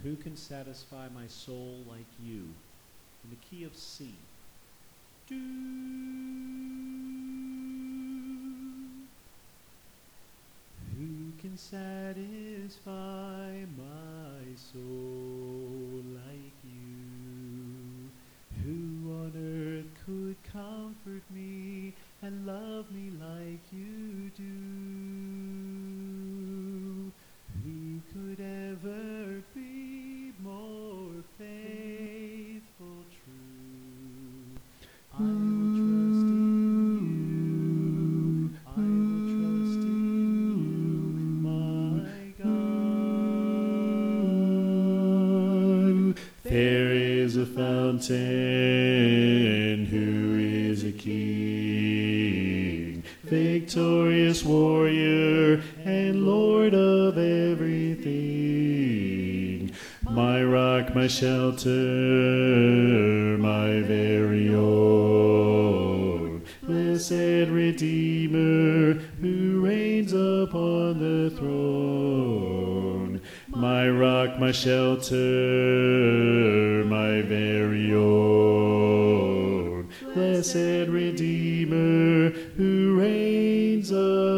who can satisfy my soul like you? In the key of C. Do. Who can satisfy my soul like you? Who on earth could comfort me and love me like you do? Who could ever be more faithful, true? I will trust in you. I will trust in you, my God. There is a fountain who is a king, victorious warrior and Lord of everything. My rock, my shelter, my very own, blessed Redeemer who reigns upon the throne. My rock, my shelter, my very own, blessed Redeemer who reigns upon